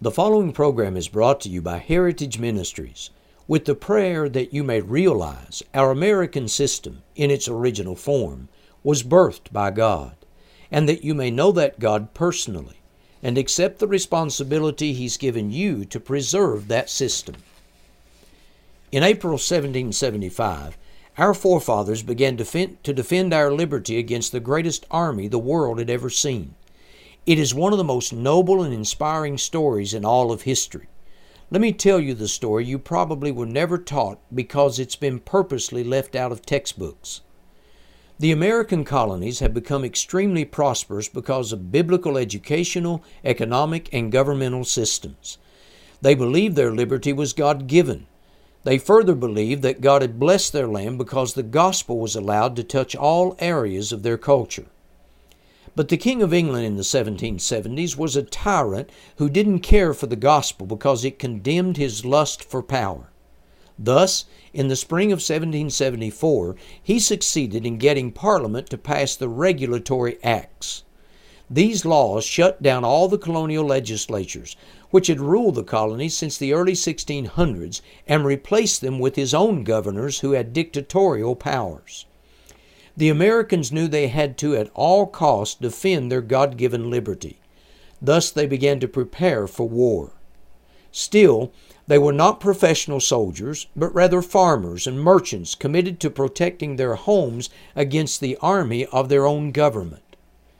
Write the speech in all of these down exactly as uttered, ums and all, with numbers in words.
The following program is brought to you by Heritage Ministries with the prayer that you may realize our American system in its original form was birthed by God, and that you may know that God personally and accept the responsibility He's given you to preserve that system. In April seventeen seventy-five, our forefathers began to defend, to defend our liberty against the greatest army the world had ever seen. It is one of the most noble and inspiring stories in all of history. Let me tell you the story you probably were never taught because it's been purposely left out of textbooks. The American colonies have become extremely prosperous because of biblical educational, economic, and governmental systems. They believed their liberty was God-given. They further believed that God had blessed their land because the gospel was allowed to touch all areas of their culture. But the King of England in the seventeen seventies was a tyrant who didn't care for the gospel because it condemned his lust for power. Thus, in the spring of seventeen seventy-four, he succeeded in getting Parliament to pass the Regulatory Acts. These laws shut down all the colonial legislatures, which had ruled the colonies since the early sixteen hundreds, and replaced them with his own governors who had dictatorial powers. The Americans knew they had to, at all costs, defend their God-given liberty. Thus they began to prepare for war. Still, they were not professional soldiers, but rather farmers and merchants committed to protecting their homes against the army of their own government.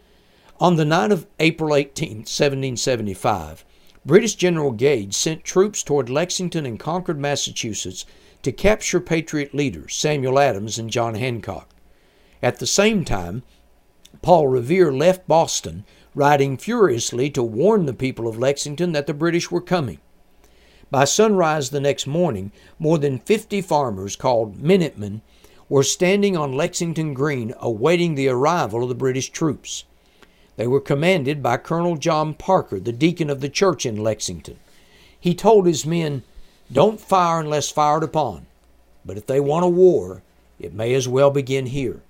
On the night of April eighteenth, seventeen seventy-five, British General Gage sent troops toward Lexington and Concord, Massachusetts, to capture Patriot leaders Samuel Adams and John Hancock. At the same time, Paul Revere left Boston, riding furiously to warn the people of Lexington that the British were coming. By sunrise the next morning, more than fifty farmers, called Minutemen, were standing on Lexington Green awaiting the arrival of the British troops. They were commanded by Colonel John Parker, the deacon of the church in Lexington. He told his men, "Don't fire unless fired upon, but if they want a war, it may as well begin here."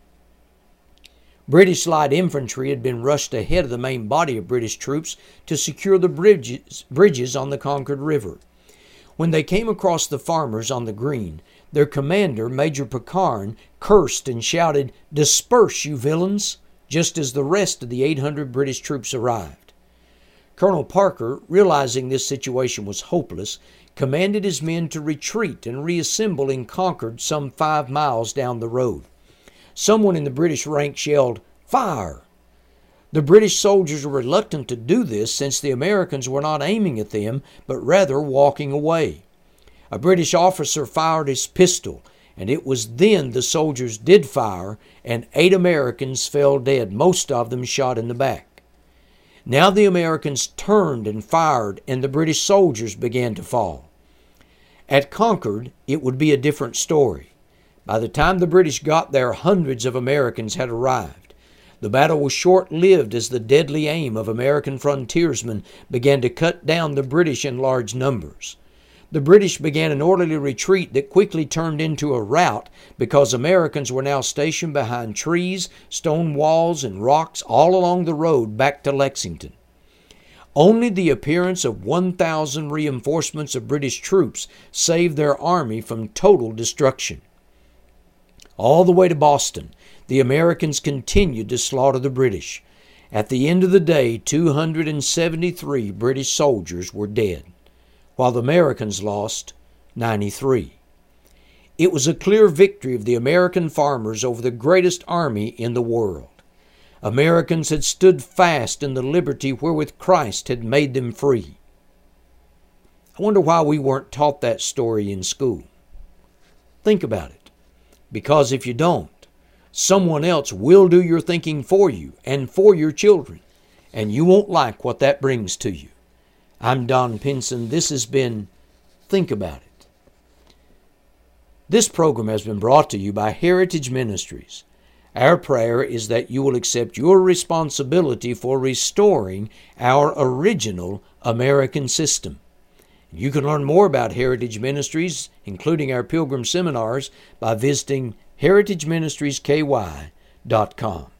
British light infantry had been rushed ahead of the main body of British troops to secure the bridges, bridges on the Concord River. When they came across the farmers on the green, their commander, Major Pitcairn, cursed and shouted, "Disperse, you villains!" just as the rest of the eight hundred British troops arrived. Colonel Parker, realizing this situation was hopeless, commanded his men to retreat and reassemble in Concord some five miles down the road. Someone in the British ranks yelled, "Fire!" The British soldiers were reluctant to do this since the Americans were not aiming at them, but rather walking away. A British officer fired his pistol, and it was then the soldiers did fire, and eight Americans fell dead, most of them shot in the back. Now the Americans turned and fired, and the British soldiers began to fall. At Concord, it would be a different story. By the time the British got there, hundreds of Americans had arrived. The battle was short-lived as the deadly aim of American frontiersmen began to cut down the British in large numbers. The British began an orderly retreat that quickly turned into a rout because Americans were now stationed behind trees, stone walls, and rocks all along the road back to Lexington. Only the appearance of one thousand reinforcements of British troops saved their army from total destruction. All the way to Boston, the Americans continued to slaughter the British. At the end of the day, two hundred seventy-three British soldiers were dead, while the Americans lost ninety-three. It was a clear victory of the American farmers over the greatest army in the world. Americans had stood fast in the liberty wherewith Christ had made them free. I wonder why we weren't taught that story in school. Think about it. Because if you don't, someone else will do your thinking for you and for your children, and you won't like what that brings to you. I'm Don Pinson. This has been Think About It. This program has been brought to you by Heritage Ministries. Our prayer is that you will accept your responsibility for restoring our original American system. You can learn more about Heritage Ministries, including our Pilgrim Seminars, by visiting heritage ministries k y dot com.